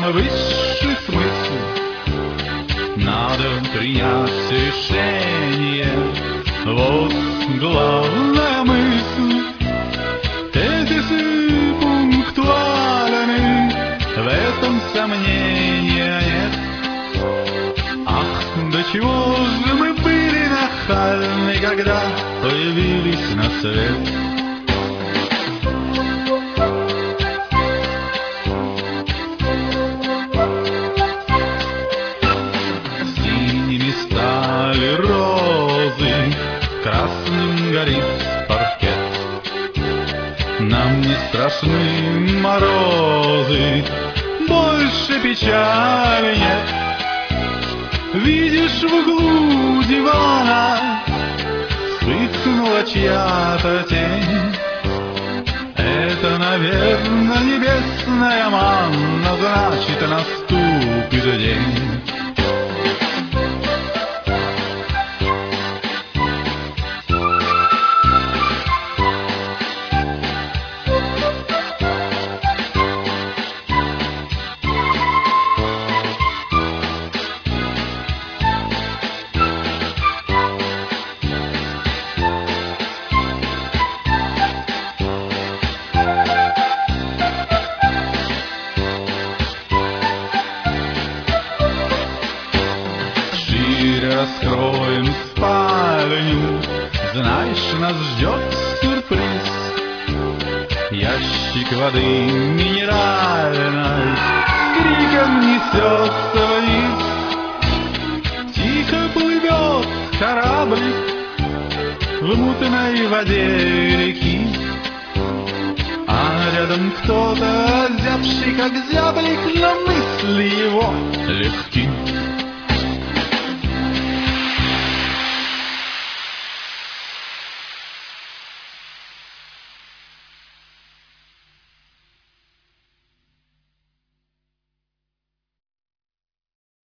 высший смысл. Надо принять решение, вот главная мысль. Тезисы пунктуальны, в этом сомнения нет. Ах, до чего же мы были нахальны, когда появились на свет. Синими стали розы, красным горит паркет. Нам не страшны морозы, больше печали нет. Видишь, в углу дивана вспыхнула чья-то тень. Это, наверное, небесная манна, значит, наступит день. Раскроем спальню, знаешь, нас ждет сюрприз. Ящик воды минеральной с криком несется вниз. Тихо плывет кораблик в мутной воде реки, а рядом кто-то озябший, как зяблик, но мысли его легки.